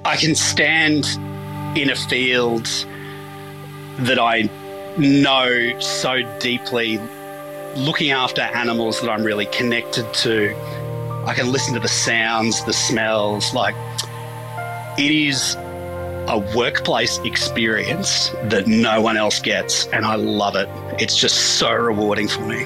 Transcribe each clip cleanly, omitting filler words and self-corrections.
I can stand in a field that I know so deeply, looking after animals that I'm really connected to. I can listen to the sounds, the smells. Like, it is a workplace experience that no one else gets, and I love it. It's just so rewarding for me.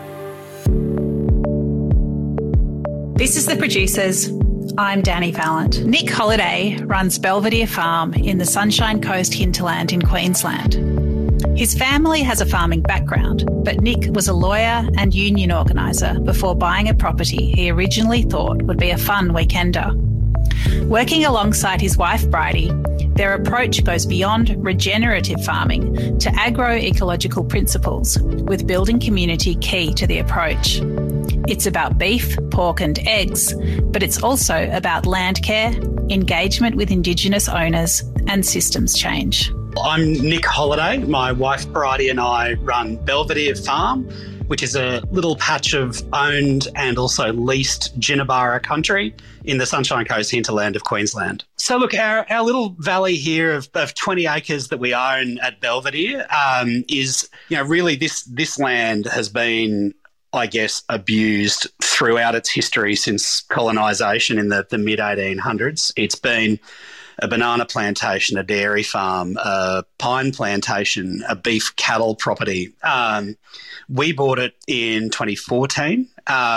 This is The Producers. I'm Danny Vallant. Nick Holliday runs Belvedere Farm in the Sunshine Coast hinterland in Queensland. His family has a farming background, but Nick was a lawyer and union organiser before buying a property he originally thought would be a fun weekender. Working alongside his wife Bridie, their approach goes beyond regenerative farming to agroecological principles, with building community key to the approach. It's about beef, pork and eggs, but it's also about land care, engagement with Indigenous owners and systems change. I'm Nick Holliday. My wife Bridie and I run Belvedere Farm, which is a little patch of owned and also leased Jinnabara country in the Sunshine Coast hinterland of Queensland. So look, our little valley here of 20 acres that we own at Belvedere is, really this land has been, I guess, abused throughout its history since colonisation in the mid-1800s. It's been a banana plantation, a dairy farm, a pine plantation, a beef cattle property. We bought it in 2014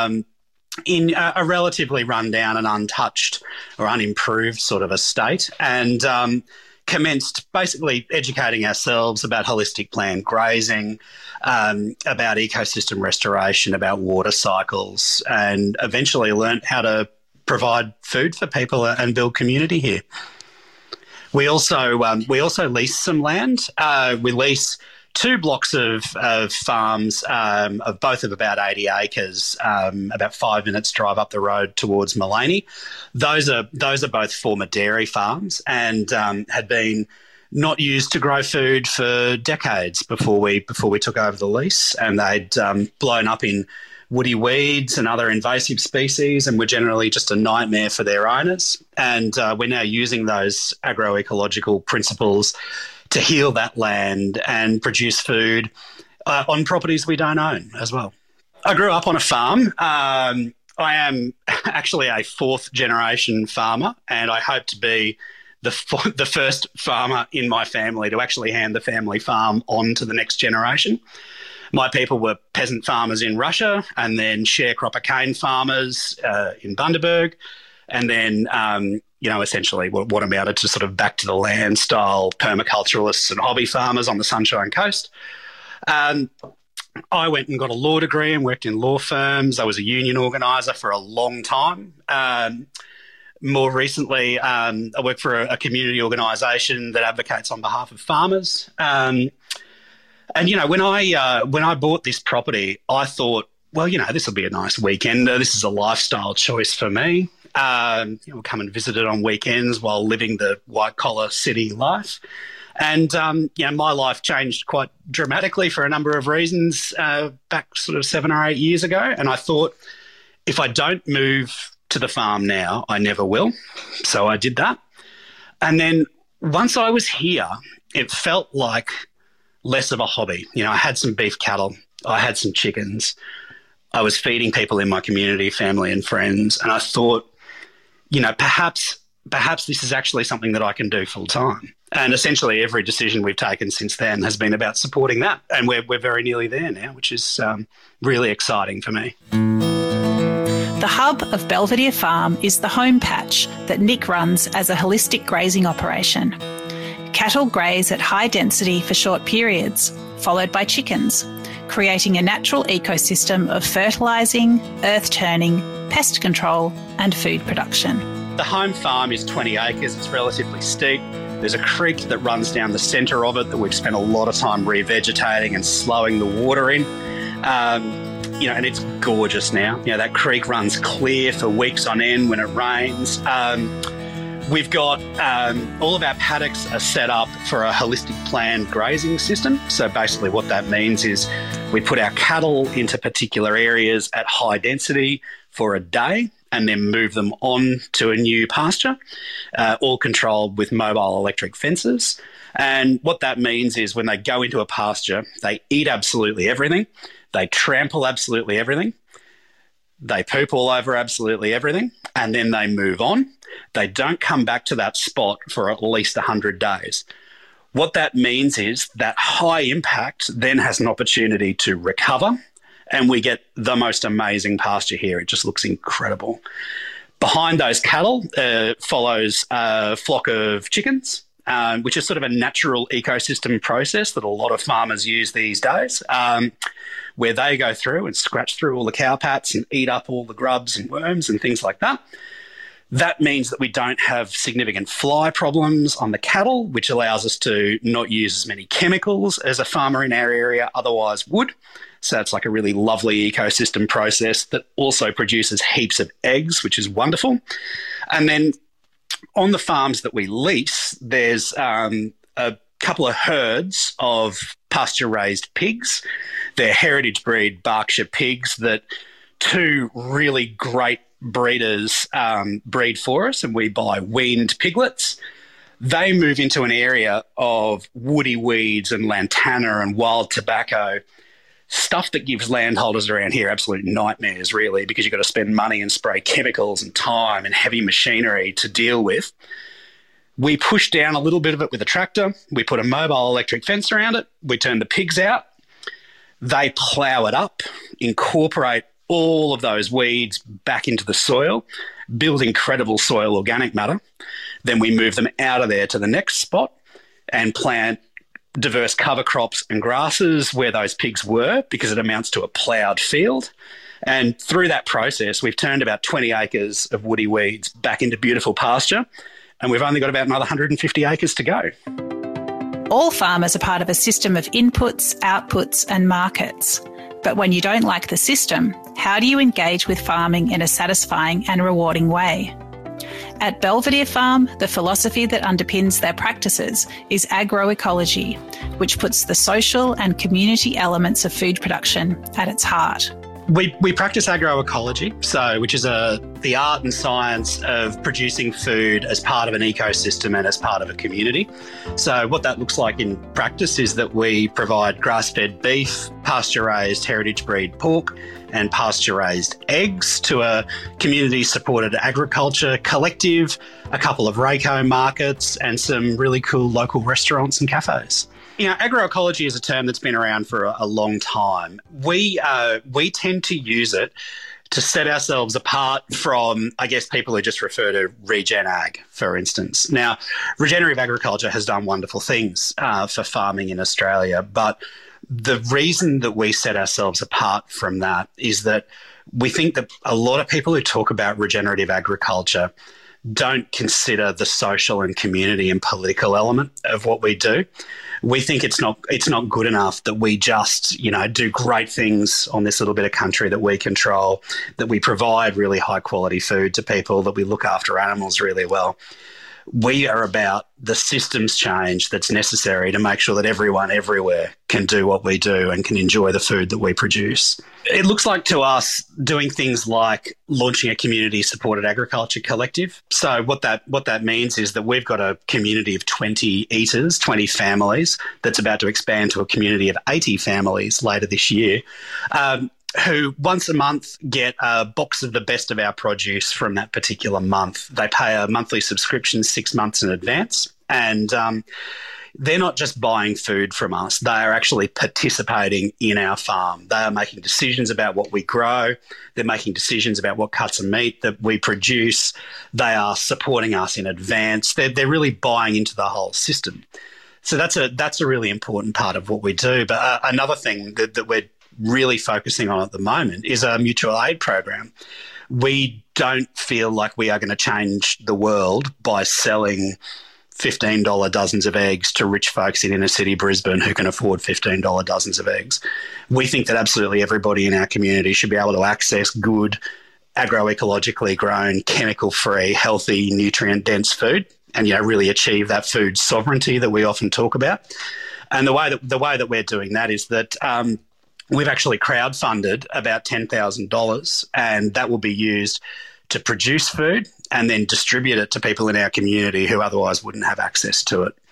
in a relatively rundown and untouched or unimproved sort of a state, and commenced basically educating ourselves about holistic planned grazing, about ecosystem restoration, about water cycles, and eventually learnt how to provide food for people and build community here. We also lease some land. We lease 2 blocks of farms, of both of about 80 acres, about 5 minutes drive up the road towards Maleny. Those are both former dairy farms and had been not used to grow food for decades before we took over the lease, and they'd blown up in woody weeds and other invasive species and were generally just a nightmare for their owners. And we're now using those agroecological principles to heal that land and produce food on properties we don't own as well. I grew up on a farm. I am actually a 4th generation farmer, and I hope to be the first farmer in my family to actually hand the family farm on to the next generation. My people were peasant farmers in Russia, and then sharecropper cane farmers in Bundaberg, and then, essentially what amounted to sort of back to the land style permaculturalists and hobby farmers on the Sunshine Coast. I went and got a law degree and worked in law firms. I was a union organiser for a long time. More recently, I work for a community organisation that advocates on behalf of farmers. And, when I bought this property, I thought, well, this will be a nice weekender. This is a lifestyle choice for me. We'll come and visit it on weekends while living the white-collar city life. And, my life changed quite dramatically for a number of reasons back sort of 7 or 8 years ago. And I thought, if I don't move to the farm now, I never will. So I did that. And then once I was here, it felt like less of a hobby. I had some beef cattle, I had some chickens, I was feeding people in my community, family and friends, and I thought, perhaps this is actually something that I can do full time. And essentially every decision we've taken since then has been about supporting that, and we're very nearly there now, which is really exciting for me. The hub of Belvedere Farm is the home patch that Nick runs as a holistic grazing operation. Cattle graze at high density for short periods, followed by chickens, creating a natural ecosystem of fertilising, earth turning, pest control and food production. The home farm is 20 acres. It's relatively steep. There's a creek that runs down the centre of it that we've spent a lot of time revegetating and slowing the water in. And it's gorgeous now. That creek runs clear for weeks on end when it rains. We've got all of our paddocks are set up for a holistic planned grazing system. So basically what that means is we put our cattle into particular areas at high density for a day, and then move them on to a new pasture, all controlled with mobile electric fences. And what that means is when they go into a pasture, they eat absolutely everything, they trample absolutely everything, they poop all over absolutely everything, and then they move on. They don't come back to that spot for at least 100 days. What that means is that high impact then has an opportunity to recover, and we get the most amazing pasture here. It just looks incredible. Behind those cattle follows a flock of chickens, which is sort of a natural ecosystem process that a lot of farmers use these days, where they go through and scratch through all the cowpats and eat up all the grubs and worms and things like that. That means that we don't have significant fly problems on the cattle, which allows us to not use as many chemicals as a farmer in our area otherwise would. So it's like a really lovely ecosystem process that also produces heaps of eggs, which is wonderful. And then on the farms that we lease, there's a couple of herds of pasture-raised pigs. They're heritage breed Berkshire pigs that two really great breeders breed for us, and we buy weaned piglets. They move into an area of woody weeds and lantana and wild tobacco, stuff that gives landholders around here absolute nightmares, really, because you've got to spend money and spray chemicals and time and heavy machinery to deal with. We push down a little bit of it with a tractor. We put a mobile electric fence around it. We turn the pigs out. They plough it up, incorporate all of those weeds back into the soil, build incredible soil organic matter. Then we move them out of there to the next spot and plant diverse cover crops and grasses where those pigs were, because it amounts to a ploughed field. And through that process, we've turned about 20 acres of woody weeds back into beautiful pasture, and we've only got about another 150 acres to go. All farmers are part of a system of inputs, outputs and markets. But when you don't like the system, how do you engage with farming in a satisfying and rewarding way? At Belvedere Farm, the philosophy that underpins their practices is agroecology, which puts the social and community elements of food production at its heart. We practice agroecology, which is the art and science of producing food as part of an ecosystem and as part of a community. So what that looks like in practice is that we provide grass-fed beef, pasture-raised heritage breed pork, and pasture-raised eggs to a community-supported agriculture collective, a couple of RACO markets, and some really cool local restaurants and cafes. You know, agroecology is a term that's been around for a long time. We tend to use it to set ourselves apart from, I guess, people who just refer to regen ag, for instance. Now, regenerative agriculture has done wonderful things for farming in Australia, but the reason that we set ourselves apart from that is that we think that a lot of people who talk about regenerative agriculture don't consider the social and community and political element of what we do. We think it's not good enough that we just, do great things on this little bit of country that we control, that we provide really high quality food to people, that we look after animals really well. We are about the systems change that's necessary to make sure that everyone everywhere can do what we do and can enjoy the food that we produce. It looks like to us doing things like launching a community-supported agriculture collective. So what that means is that we've got a community of 20 eaters, 20 families, that's about to expand to a community of 80 families later this year, who once a month get a box of the best of our produce from that particular month. They pay a monthly subscription 6 months in advance, and they're not just buying food from us. They are actually participating in our farm. They are making decisions about what we grow. They're making decisions about what cuts of meat that we produce. They are supporting us in advance. They're really buying into the whole system. So that's a really important part of what we do. But another thing that we're really focusing on at the moment is a mutual aid program. We don't feel like we are going to change the world by selling $15 dozens of eggs to rich folks in inner city Brisbane who can afford $15 dozens of eggs. We think that absolutely everybody in our community should be able to access good, agroecologically grown, chemical-free, healthy, nutrient-dense food and, really achieve that food sovereignty that we often talk about. And the way that we're doing that is that we've actually crowdfunded about $10,000, and that will be used to produce food and then distribute it to people in our community who otherwise wouldn't have access to it.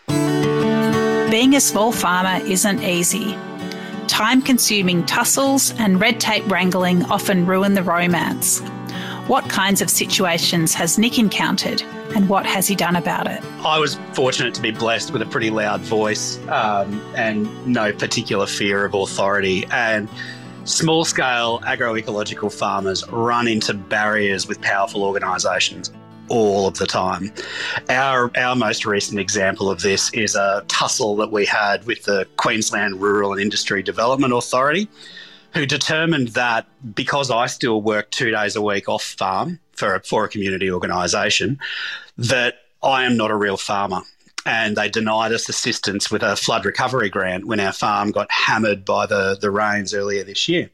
Being a small farmer isn't easy. Time-consuming tussles and red tape wrangling often ruin the romance. What kinds of situations has Nick encountered and what has he done about it? I was fortunate to be blessed with a pretty loud voice and no particular fear of authority. And small-scale agroecological farmers run into barriers with powerful organisations all of the time. Our most recent example of this is a tussle that we had with the Queensland Rural and Industry Development Authority, who determined that because I still work 2 days a week off farm for a community organisation, that I am not a real farmer. And they denied us assistance with a flood recovery grant when our farm got hammered by the rains earlier this year.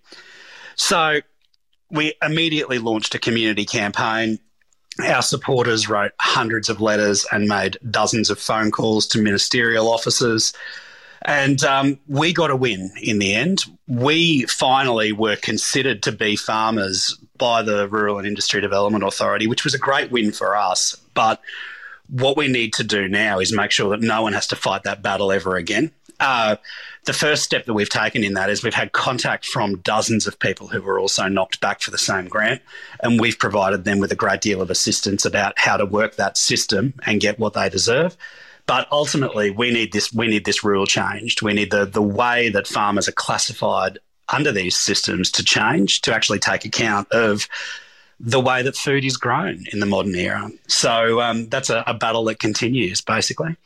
So we immediately launched a community campaign. Our supporters wrote hundreds of letters and made dozens of phone calls to ministerial officers. And we got a win in the end. We finally were considered to be farmers by the Rural and Industry Development Authority, which was a great win for us. But what we need to do now is make sure that no one has to fight that battle ever again. The first step that we've taken in that is we've had contact from dozens of people who were also knocked back for the same grant, and we've provided them with a great deal of assistance about how to work that system and get what they deserve. But ultimately, we need this rule changed. We need the way that farmers are classified under these systems to change, to actually take account of the way that food is grown in the modern era. So that's a battle that continues, basically.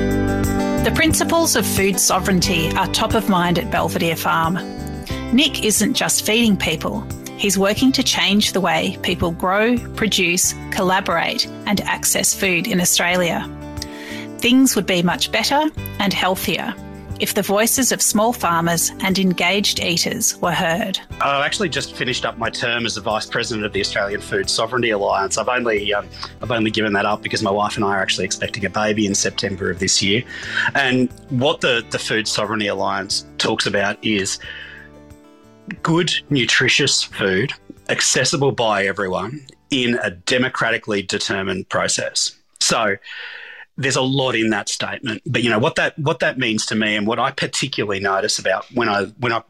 The principles of food sovereignty are top of mind at Belvedere Farm. Nick isn't just feeding people. He's working to change the way people grow, produce, collaborate and access food in Australia. Things would be much better and healthier if the voices of small farmers and engaged eaters were heard. I actually just finished up my term as the Vice President of the Australian Food Sovereignty Alliance. I've only given that up because my wife and I are actually expecting a baby in September of this year. And what the Food Sovereignty Alliance talks about is good, nutritious food, accessible by everyone in a democratically determined process. So there's a lot in that statement, but you know what that means to me, and what I particularly notice when I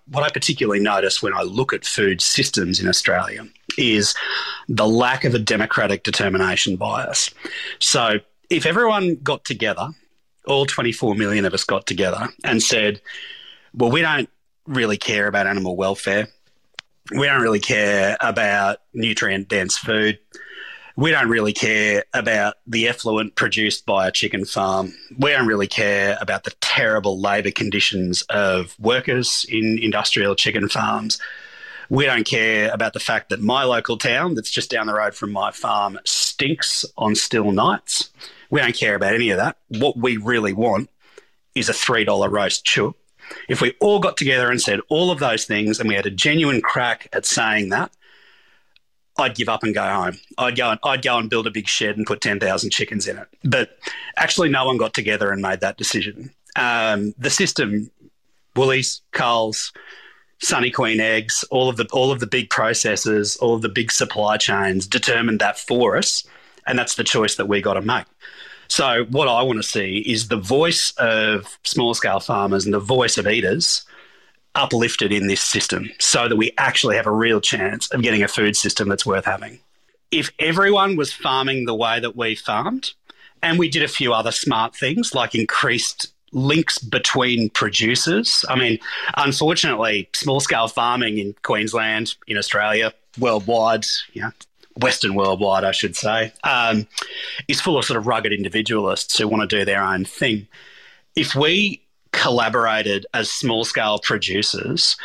look at food systems in Australia is the lack of a democratic determination bias. So if everyone got together, all 24 million of us got together and said, well, we don't really care about animal welfare, we don't really care about nutrient-dense food, we don't really care about the effluent produced by a chicken farm. We don't really care about the terrible labour conditions of workers in industrial chicken farms. We don't care about the fact that my local town that's just down the road from my farm stinks on still nights. We don't care about any of that. What we really want is a $3 roast chook. If we all got together and said all of those things and we had a genuine crack at saying that, I'd give up and go home. I'd go and build a big shed and put 10,000 chickens in it. But actually no one got together and made that decision. The system, Woolies, Coles, Sunny Queen eggs, all of the big processors, all of the big supply chains determined that for us, and that's the choice that we got to make. So what I want to see is the voice of small-scale farmers and the voice of eaters uplifted in this system so that we actually have a real chance of getting a food system that's worth having. If everyone was farming the way that we farmed, and we did a few other smart things like increased links between producers. I mean, unfortunately, small-scale farming in Queensland, in Australia, worldwide, Western worldwide, I should say, is full of sort of rugged individualists who want to do their own thing. If we collaborated as small-scale producers,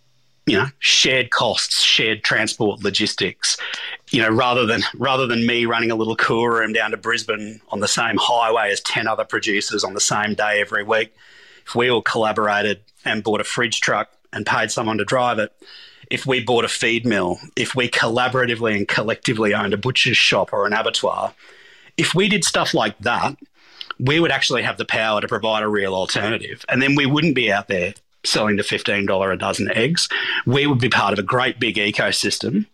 shared costs, shared transport logistics, rather than me running a little cool room down to Brisbane on the same highway as 10 other producers on the same day every week, if we all collaborated and bought a fridge truck and paid someone to drive it, if we bought a feed mill, if we collaboratively and collectively owned a butcher's shop or an abattoir, if we did stuff like that, we would actually have the power to provide a real alternative. And then we wouldn't be out there selling the $15 a dozen eggs. We would be part of a great big ecosystem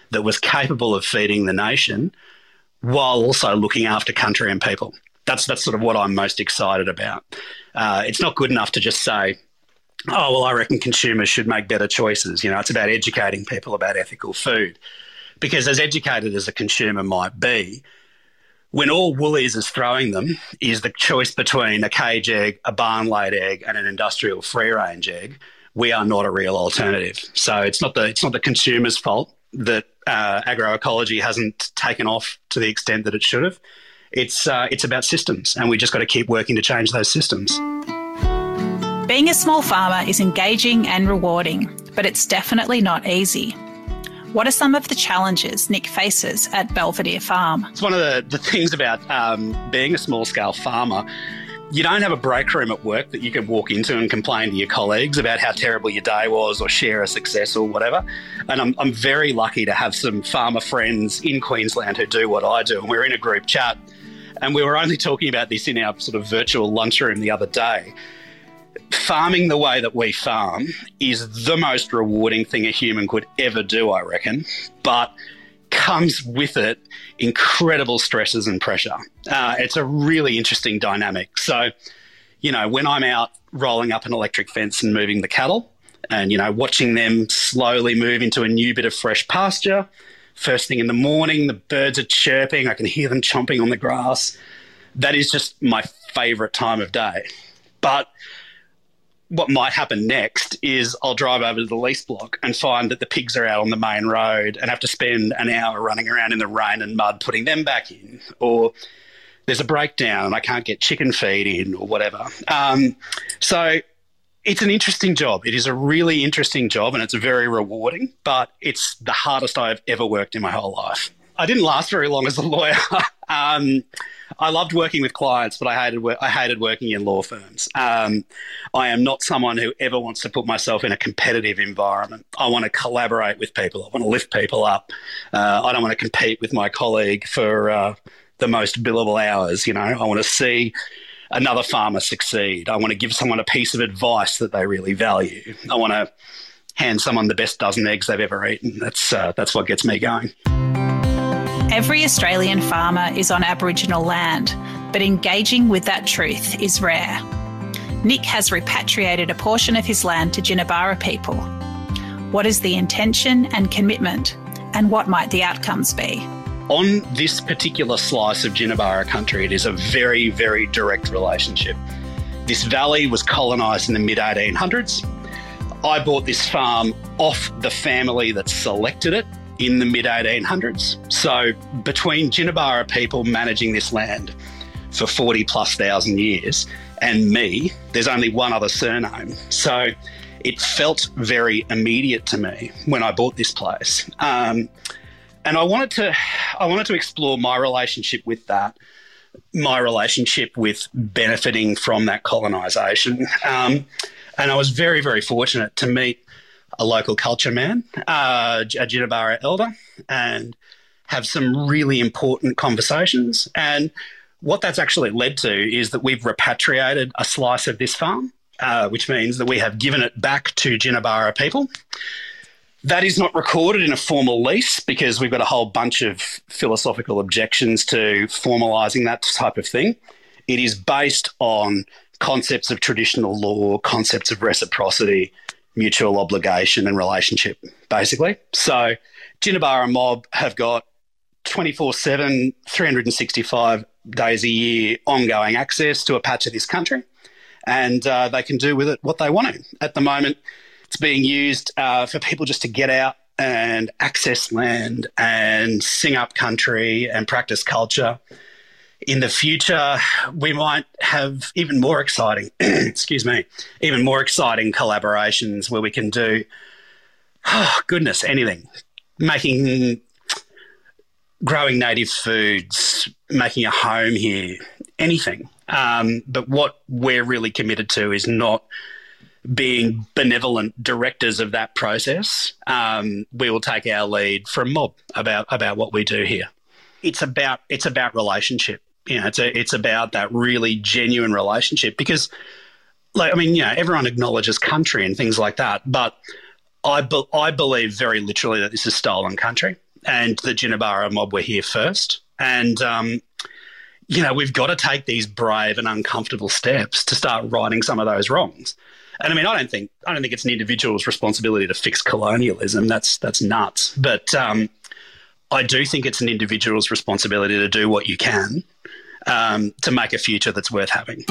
that was capable of feeding the nation while also looking after country and people. That's sort of what I'm most excited about. It's not good enough to just say, oh, well, I reckon consumers should make better choices. It's about educating people about ethical food. Because as educated as a consumer might be, when all Woolies is throwing them is the choice between a cage egg, a barn-laid egg and an industrial free-range egg, we are not a real alternative. So it's not the consumer's fault that agroecology hasn't taken off to the extent that it should have. It's about systems, and we just got to keep working to change those systems. Being a small farmer is engaging and rewarding, but it's definitely not easy. What are some of the challenges Nick faces at Belvedere Farm? It's one of the things about being a small-scale farmer. You don't have a break room at work that you can walk into and complain to your colleagues about how terrible your day was or share a success or whatever. And I'm very lucky to have some farmer friends in Queensland who do what I do. And we're in a group chat, and we were only talking about this in our sort of virtual lunchroom the other day. Farming the way that we farm is the most rewarding thing a human could ever do, I reckon, but comes with it incredible stresses and pressure. It's a really interesting dynamic. So, when I'm out rolling up an electric fence and moving the cattle and, watching them slowly move into a new bit of fresh pasture, first thing in the morning, the birds are chirping, I can hear them chomping on the grass. That is just my favourite time of day. But what might happen next is I'll drive over to the lease block and find that the pigs are out on the main road and have to spend an hour running around in the rain and mud putting them back in. Or there's a breakdown and I can't get chicken feed in or whatever. So it's an interesting job. It is a really interesting job and it's very rewarding, but it's the hardest I've ever worked in my whole life. I didn't last very long as a lawyer. I loved working with clients, but I hated working in law firms. I am not someone who ever wants to put myself in a competitive environment. I want to collaborate with people. I want to lift people up. I don't want to compete with my colleague for the most billable hours. I want to see another farmer succeed. I want to give someone a piece of advice that they really value. I want to hand someone the best dozen eggs they've ever eaten. That's what gets me going. Every Australian farmer is on Aboriginal land, but engaging with that truth is rare. Nick has repatriated a portion of his land to Jinnabara people. What is the intention and commitment, and what might the outcomes be? On this particular slice of Jinnabara country, it is a very, very direct relationship. This valley was colonised in the mid-1800s. I bought this farm off the family that selected it in the mid-1800s. So between Jinnabara people managing this land for 40,000+ years and me, there's only one other surname. So it felt very immediate to me when I bought this place. And I wanted to explore my relationship with that, my relationship with benefiting from that colonisation. And I was very, very fortunate to meet a local culture man, a Jinnabara elder, and have some really important conversations. And what that's actually led to is that we've repatriated a slice of this farm, which means that we have given it back to Jinnabara people. That is not recorded in a formal lease because we've got a whole bunch of philosophical objections to formalising that type of thing. It is based on concepts of traditional law, concepts of reciprocity, mutual obligation and relationship, basically. So Jinnabara mob have got 24/7, 365 days a year ongoing access to a patch of this country, and they can do with it what they want to. At the moment, it's being used for people just to get out and access land and sing up country and practice culture. In the future, we might have even more exciting, even more exciting collaborations where we can do, anything. Growing native foods, making a home here, anything. But what we're really committed to is not being benevolent directors of that process. We will take our lead from mob about what we do here. It's about relationship. It's about that really genuine relationship because, everyone acknowledges country and things like that, but I believe very literally that this is stolen country. and the Jinnabara mob were here first. And, we've got to take these brave and uncomfortable steps to start righting some of those wrongs. And I don't think it's an individual's responsibility to fix colonialism. That's nuts. But I do think it's an individual's responsibility to do what you can to make a future that's worth having.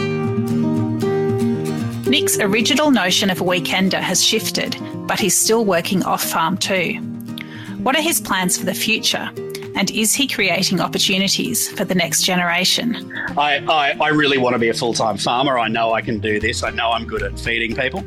Nick's original notion of a weekender has shifted, but he's still working off-farm too. What are his plans for the future? And is he creating opportunities for the next generation? I really want to be a full-time farmer. I know I can do this. I know I'm good at feeding people.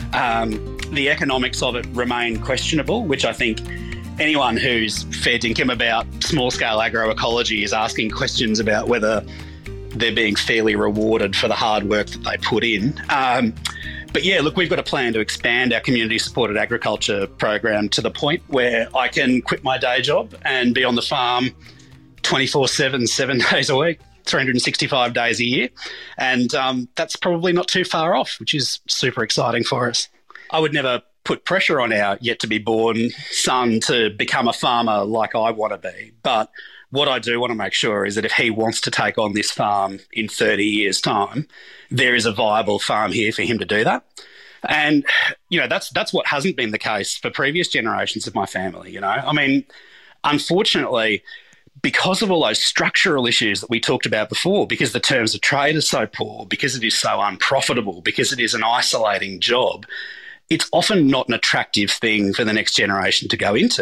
The economics of it remain questionable, which I think anyone who's fair dinkum about small-scale agroecology is asking questions about whether they're being fairly rewarded for the hard work that they put in. But yeah, look, we've got a plan to expand our community-supported agriculture program to the point where I can quit my day job and be on the farm 24/7, 7 days a week, 365 days a year. And that's probably not too far off, which is super exciting for us. I would never put pressure on our yet-to-be-born son to become a farmer like I want to be. But what I do want to make sure is that if he wants to take on this farm in 30 years' time, there is a viable farm here for him to do that. And, that's what hasn't been the case for previous generations of my family, Unfortunately, because of all those structural issues that we talked about before, because the terms of trade are so poor, because it is so unprofitable, because it is an isolating job, it's often not an attractive thing for the next generation to go into.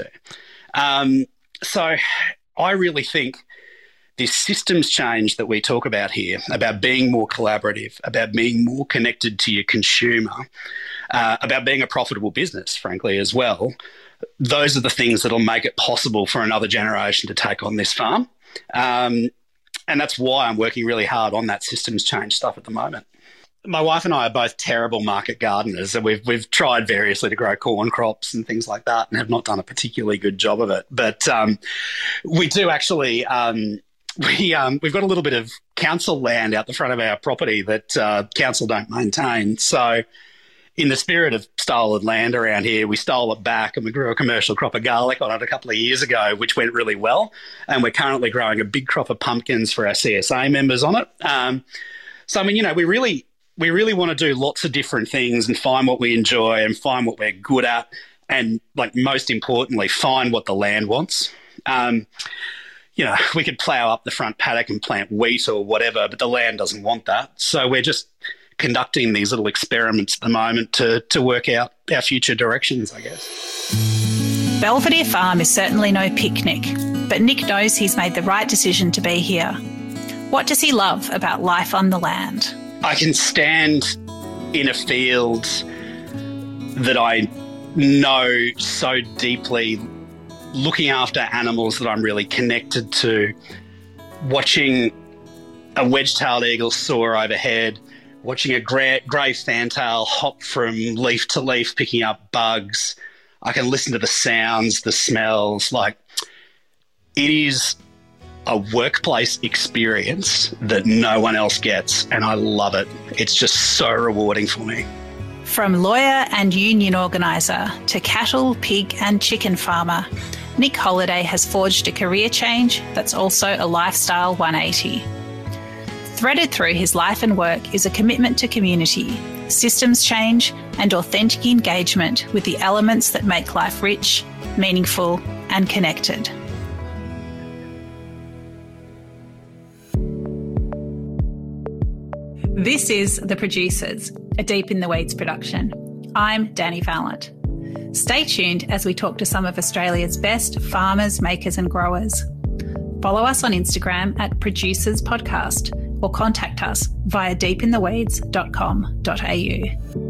So I really think this systems change that we talk about here, about being more collaborative, about being more connected to your consumer, about being a profitable business, frankly, as well, those are the things that will make it possible for another generation to take on this farm. And that's why I'm working really hard on that systems change stuff at the moment. My wife and I are both terrible market gardeners, and we've tried variously to grow corn crops and things like that and have not done a particularly good job of it. But we do actually we've got a little bit of council land out the front of our property that council don't maintain. So in the spirit of stolen land around here, we stole it back and we grew a commercial crop of garlic on it a couple of years ago, which went really well. And we're currently growing a big crop of pumpkins for our CSA members on it. So, we really want to do lots of different things and find what we enjoy and find what we're good at and, most importantly, find what the land wants. We could plough up the front paddock and plant wheat or whatever, but the land doesn't want that. So we're just conducting these little experiments at the moment to work out our future directions, I guess. Belvedere Farm is certainly no picnic, but Nick knows he's made the right decision to be here. What does he love about life on the land? I can stand in a field that I know so deeply, looking after animals that I'm really connected to, watching a wedge-tailed eagle soar overhead, watching a grey fantail hop from leaf to leaf picking up bugs. I can listen to the sounds, the smells. It is a workplace experience that no one else gets, and I love it. It's just so rewarding for me. From lawyer and union organiser to cattle, pig and chicken farmer, Nick Holliday has forged a career change that's also a lifestyle 180. Threaded through his life and work is a commitment to community, systems change and authentic engagement with the elements that make life rich, meaningful and connected. This is The Producers, a Deep in the Weeds production. I'm Danny Valent. Stay tuned as we talk to some of Australia's best farmers, makers and growers. Follow us on Instagram at Producers Podcast or contact us via deepintheweeds.com.au.